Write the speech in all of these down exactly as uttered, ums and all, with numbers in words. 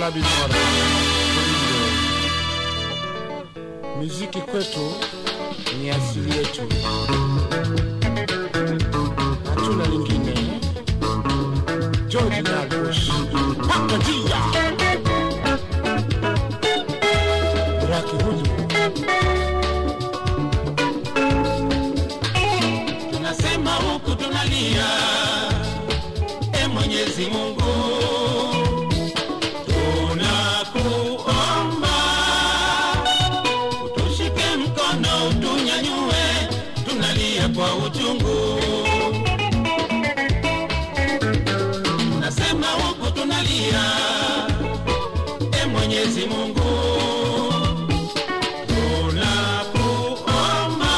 Yala Bimora muziki kwetu ni asili yetu, hatuna lingine. George Nyabush Pakajia Raki Hudu. Tunasema huku tunalia, e Mwenyezi Mungu tunakuomba utushike mkono utunyanyue, tunalia kwa uchungu. Tunasema huku tunalia, e Mwenyezi Mungu tunakuomba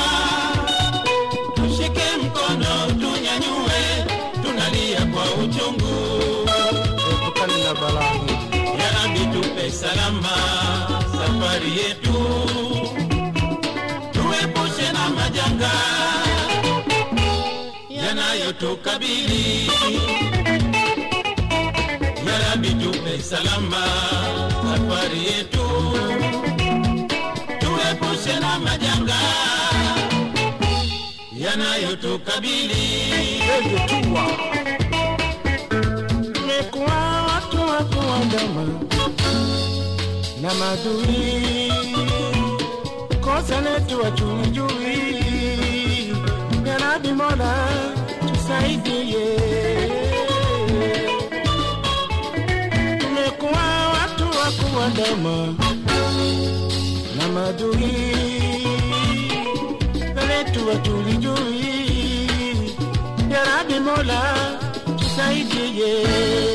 tushike mkono utunyanyue, tunalia kwa uchungu. Epukani na balaa, ya Rabbi tupe salama safari yetu, tuepushe na majanga yanayotukabili. Ya Rabbi tupe salama safari yetu, tuepushe na majanga yanayotukabili. Tumekuwa watu wa kuandama na madui, kosa letu hatujui. Ya Rabbi Mola tusaidie. Tumekuwa watu wa kuandama na madui, kosa letu hatujui. Ya Rabbi Mola tusaidie.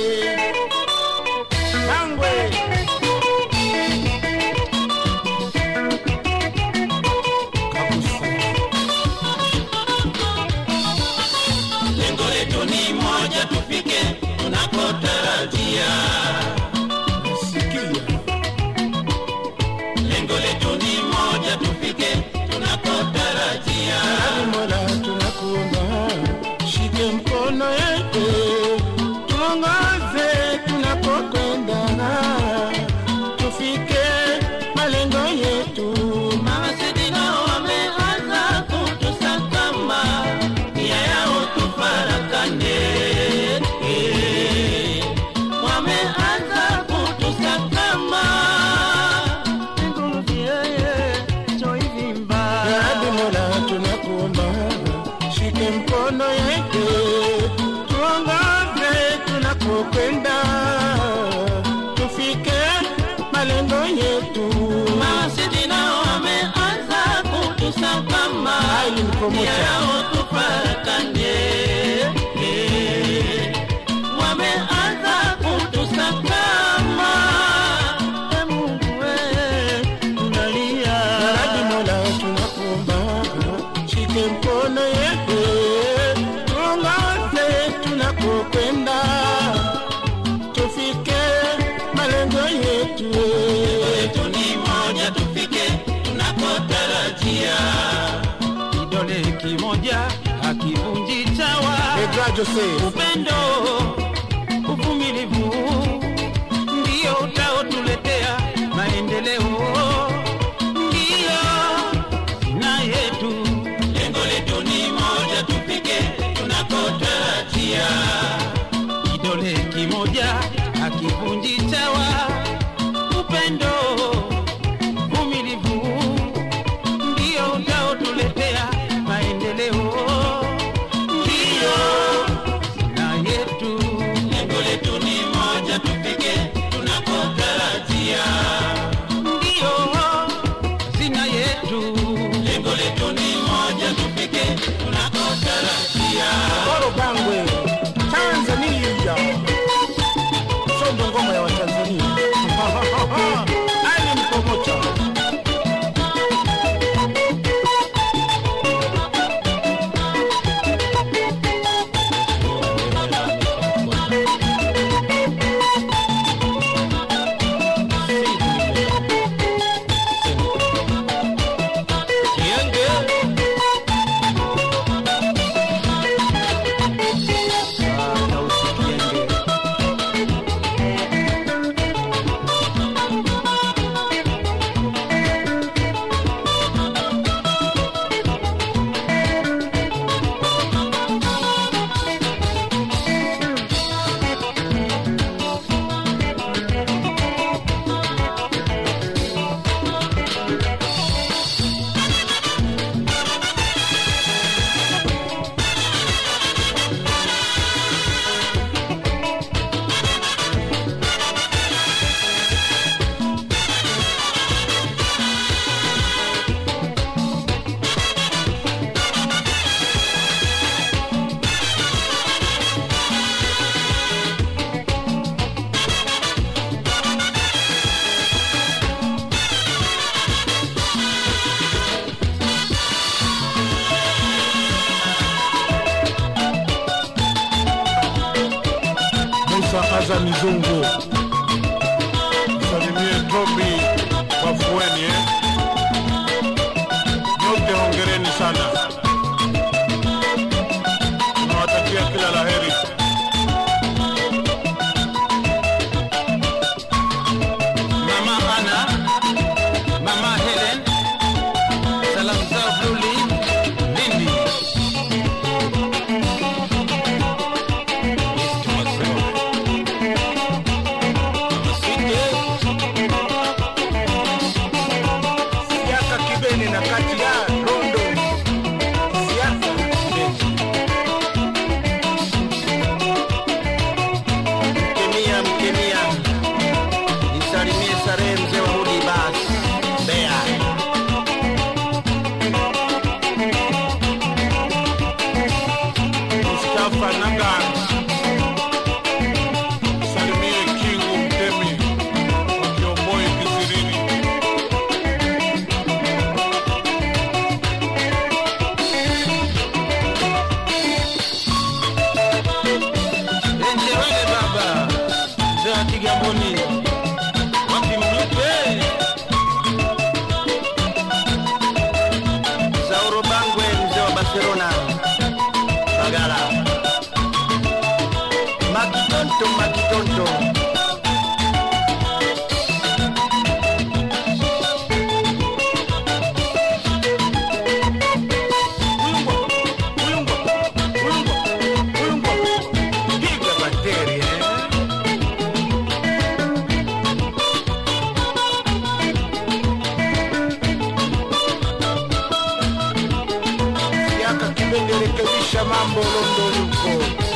Bangwe tufike tunakotarajia. Sikia, lengo letu ni moja, tufike tunakotarajia. Mola tunakuomba shike mkono yetu, tuongoze tunapokwenda, tufike malengo yetu. Mawasidina wameanza kutusakama, nia yao tufarakane. Mkono yake tuongoze tunapokwenda, tufike malengo yetu. Mawasidina wameanza kutusakama, yao tufarakane. Wameanza kutusakama, e Mungu we tunalia. Rabbi Mola tunakuomba shike mkono yetu, tuongoze tunapokwenda, tufike malengo yetu. Yetu ni moja, tufike tunakotarajia. Kidole kimoja hakivunji chawa. Upendo, uvumilivu ndio utaotuletea maendeleo, ndio na yetu. Lengo letu ni moja, tufike tunakotarajia. Kidole kimoja hakivunji chawa. Upendo, uvumilivu ndio utaotuletea maendeleo, ndio na yetu. Lengo letu ni moja, Aza Mizungu, salimie Tobi Wafueni eh? Nyote hongereni sana, nawatakia kila laheri. Mama Ana, Mama Helen, salam zao Bluli, Lindi. Siaka Kibeni na kati ya Rondo Siaka Mkemia, mkemia, nisalimie Sare mzee wa Hudi Bas, Bea. Mustafa Naga, salimie Kingu Mtemi wa Kiomboi Kisirini. Enje wale baba, mzee wa Kigamboni, wapi mlupe? Sauro Bangwe, mzee wa Barcelona, Bagala. Makitonto, makitonto. Ulungwa, ulungwa, ulungwa, ulungwa. Piga bateri, eh? Siaka Kibeni, rekebisha mambo Londo yuko.